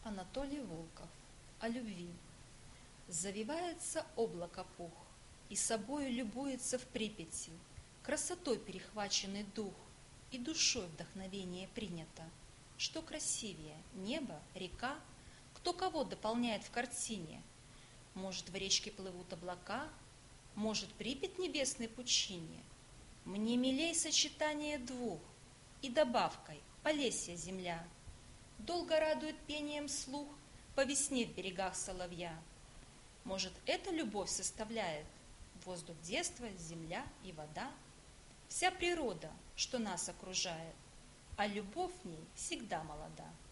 Анатолий Волков. О любви. Завивается облако пух, и собою любуется в Припяти, красотой перехваченный дух, и душой вдохновение принято. Что красивее, небо, река, кто кого дополняет в картине? Может, в речке плывут облака, может, Припять небесной пучине? Мне милей сочетание двух, и добавкой Полесье земля. Долго радует пением слух по весне в берегах соловья. Может, эта любовь составляет воздух детства, земля и вода? Вся природа, что нас окружает, а любовь в ней всегда молода.